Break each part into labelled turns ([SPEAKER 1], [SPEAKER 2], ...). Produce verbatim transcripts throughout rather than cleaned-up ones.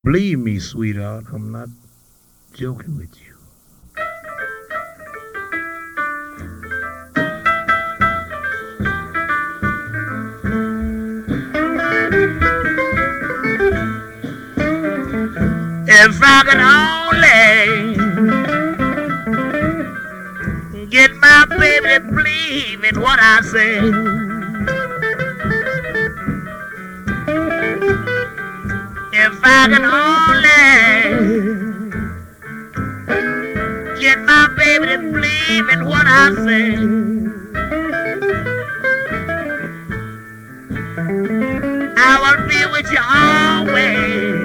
[SPEAKER 1] Believe me, sweetheart, I'm not joking with you. If I could only get my baby to believe in what I say. If I could only get my baby to believe in what I say, I will be with you always,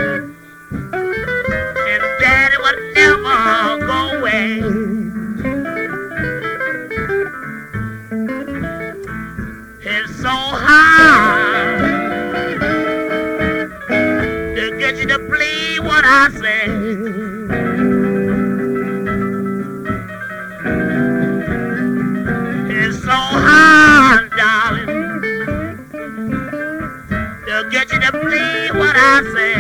[SPEAKER 1] and Daddy will never go away. It's so hard to get you to believe what I say. It's so hard, darling, to get you to believe what I say.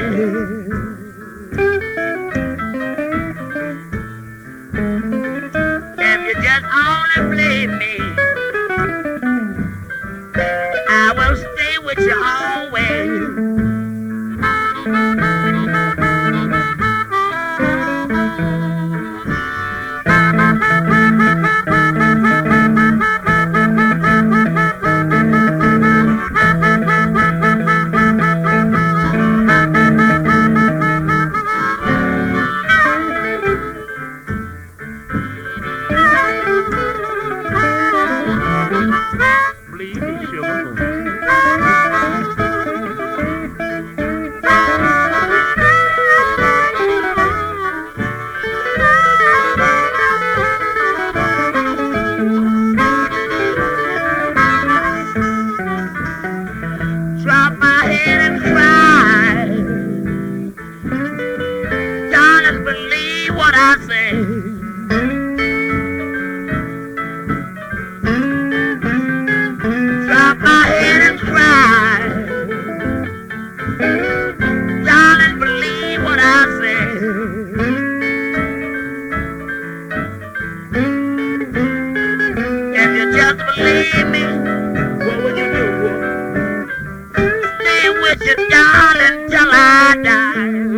[SPEAKER 1] If you just only believe me, I will stay with you always. Believe me, sugar. Drop my head and cry, darling, believe what I say. Drop my head and cry, darling, believe what I say. If you just believe me, what would you do? Stay with you, darling, till I die.